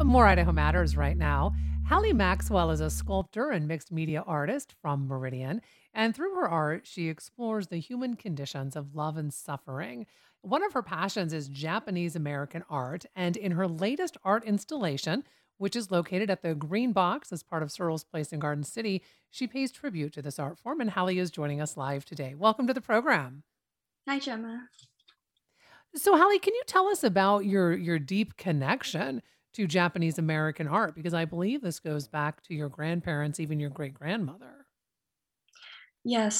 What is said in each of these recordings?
More Idaho Matters right now. Hallie Maxwell is a sculptor and mixed media artist from Meridian, and through her art, she explores the human conditions of love and suffering. One of her passions is Japanese American art, and in her latest art installation, which is located at the Green Box as part of Searles Place in Garden City, she pays tribute to this art form, and Hallie is joining us live today. Welcome to the program. Hi, Gemma. So, Hallie, can you tell us about your deep connection to Japanese American art? Because I believe this goes back to your grandparents, even your great grandmother. Yes,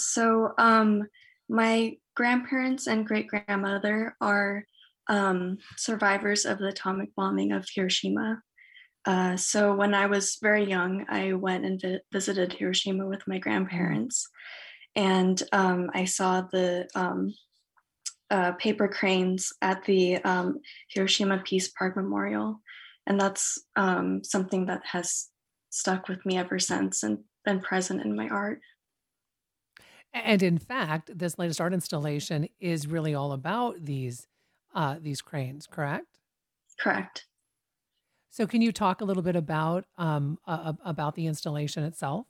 my grandparents and great grandmother are survivors of the atomic bombing of Hiroshima. So, when I was very young, I went and visited Hiroshima with my Mm. grandparents, and I saw the paper cranes at the Hiroshima Peace Park Memorial. And that's something that has stuck with me ever since and been present in my art. And in fact, this latest art installation is really all about these cranes, correct? Correct. So, can you talk a little bit about the installation itself?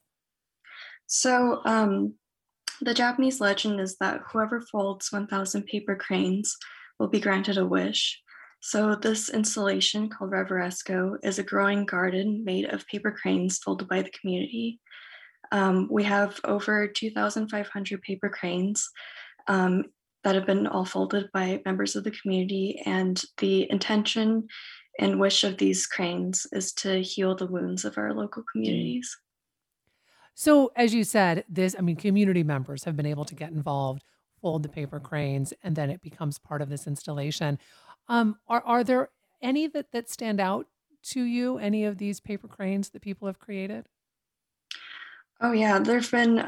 So, the Japanese legend is that whoever folds 1,000 paper cranes will be granted a wish. So, this installation called Reveresco is a growing garden made of paper cranes folded by the community. We have over 2,500 paper cranes um, that have been all folded by members of the community, and the intention and wish of these cranes is to heal the wounds of our local communities. So, as you said, community members have been able to get involved, fold the paper cranes, and then it becomes part of this installation. Are there any that stand out to you? Any of these paper cranes that people have created? Oh, yeah, there have been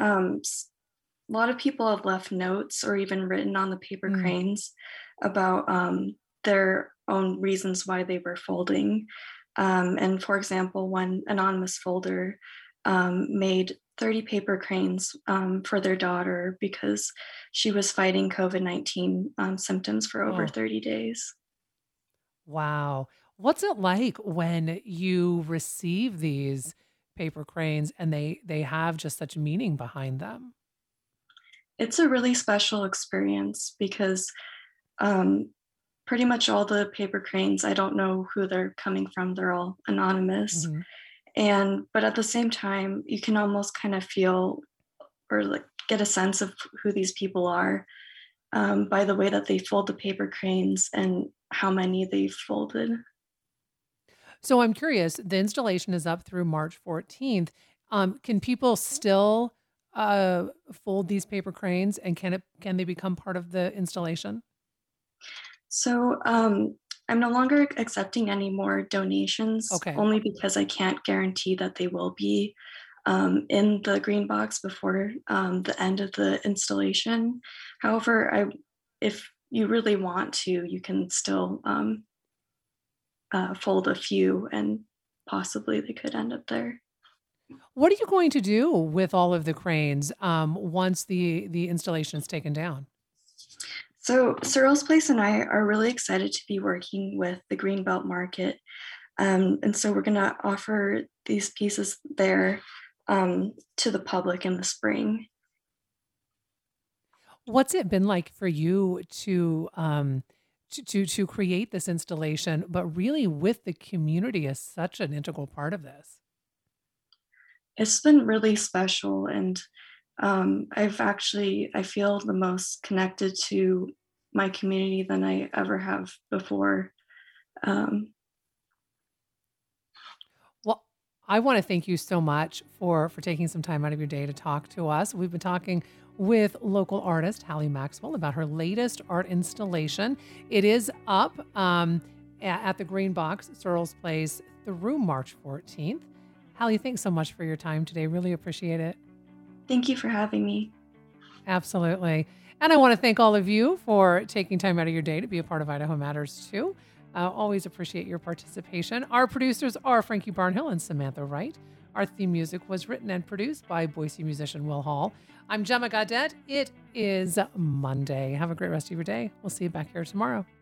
a lot of people have left notes or even written on the paper Mm. cranes about their own reasons why they were folding. And for example, one anonymous folder made 30 paper cranes for their daughter because she was fighting COVID-19 symptoms for over Oh, 30 days. wow. What's it like when you receive these paper cranes and they have just such meaning behind them? It's a really special experience because um, pretty much all the paper cranes, I don't know who they're coming from, they're all anonymous. Mhm. And but at the same time, you can almost kind of feel or like get a sense of who these people are by the way that they fold the paper cranes and how many they've folded. So I'm curious, the installation is up through March 14th. Can people still fold these paper cranes and can they become part of the installation? So I'm no longer accepting any more donations, Okay. only because I can't guarantee that they will be in the green box before the end of the installation. However, if you really want to, you can still fold a few, and possibly they could end up there. What are you going to do with all of the cranes once the installation is taken down? So Cyril's Place and I are really excited to be working with the Greenbelt Market. And so we're going to offer these pieces there to the public in the spring. What's it been like for you to create this installation, but really with the community as such an integral part of this? It's been really special, and I feel the most connected to my community than I ever have before. Um, Well, I want to thank you so much for taking some time out of your day to talk to us. We've been talking with local artist Hallie Maxwell about her latest art installation. It is up at the Green Box, Searles Place, through March 14th. Hallie, thanks so much for your time today. Really appreciate it. Thank you for having me. Absolutely. And I want to thank all of you for taking time out of your day to be a part of Idaho Matters too. Always appreciate your participation. Our producers are Frankie Barnhill and Samantha Wright. Our theme music was written and produced by Boise musician Will Hall. I'm Gemma Gaudette. It is Monday. Have a great rest of your day. We'll see you back here tomorrow.